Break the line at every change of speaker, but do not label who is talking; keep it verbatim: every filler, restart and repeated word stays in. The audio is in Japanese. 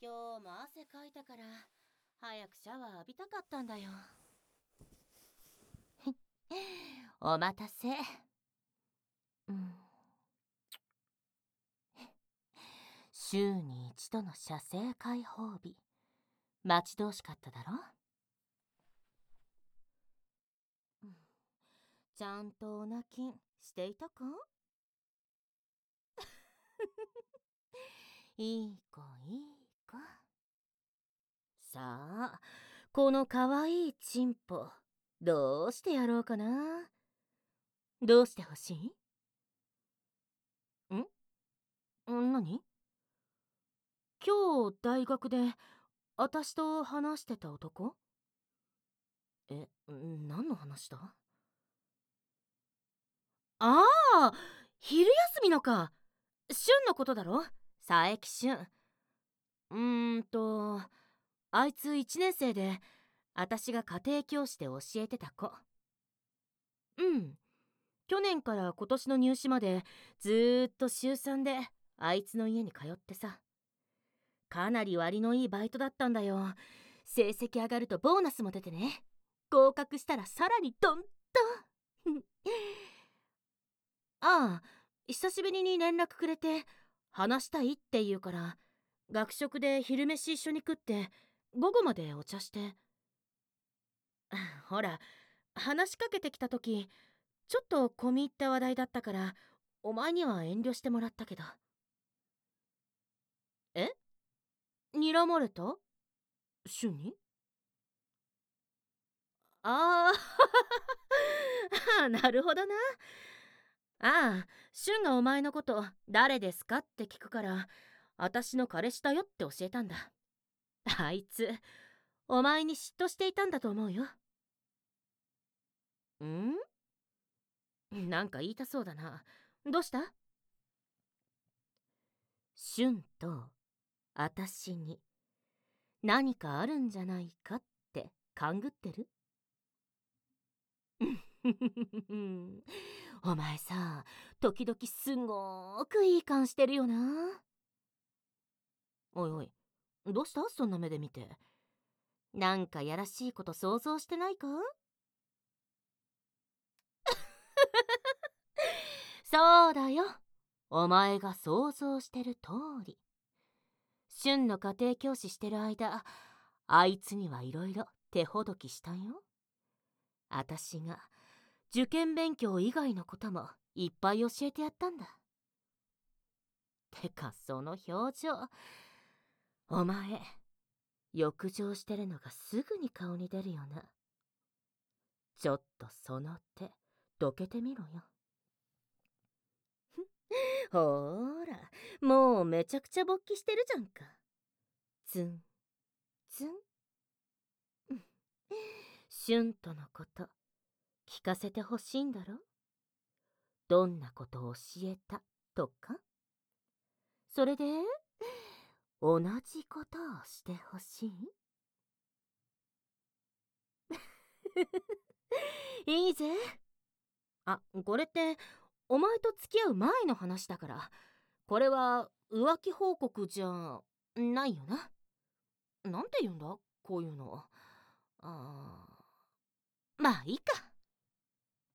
今日も汗かいたから早くシャワー浴びたかったんだよ。お待たせ。うん、週に一度の射精解放日、待ち遠しかっただろ。うん、ちゃんとお泣きしていたか？いい子いい子。さあ、このかわいいチンポどうしてやろうかな。どうしてほしい？ん？何？今日大学で私と話してた男？え、何の話だ？ああ、昼休みのか。俊のことだろ？佐伯俊。うーんと、あいついちねん生で、私が家庭教師で教えてた子。うん。去年から今年の入試までずーっと週さんであいつの家に通ってさ。かなり割のいいバイトだったんだよ。成績上がるとボーナスも出てね。合格したらさらにドンと。ああ、久しぶりに連絡くれて話したいって言うから、学食で昼飯一緒に食って午後までお茶して。ほら、話しかけてきた時ちょっと込み入った話題だったから、お前には遠慮してもらったけど。え？睨まれた？俊に？ああなるほどな。ああ、俊がお前のこと誰ですかって聞くから、私の彼氏だよって教えたんだ。あいつお前に嫉妬していたんだと思うよ。ん？なんか言いたそうだな。どうした？俊と私に何かあるんじゃないかって勘ぐってる？お前さ、時々すごーくいい感してるよな。おいおい、どうした？そんな目で見て。なんかやらしいこと想像してないか？そうだよ。お前が想像してる通り。俊の家庭教師してる間、あいつにはいろいろ手ほどきしたよ。あたしが受験勉強以外のこともいっぱい教えてやったんだ。てかその表情、お前欲情してるのがすぐに顔に出るよな。ちょっとその手どけてみろよ。ほーら、もうめちゃくちゃ勃起してるじゃんか。ツンツン。シュンとのこと聞かせてほしいんだろ？どんなことを教えたとか？それで同じことをしてほしい？いいぜ。あ、これってお前と付き合う前の話だから、これは浮気報告じゃないよな。なんて言うんだこういうの。あー、まあいいか。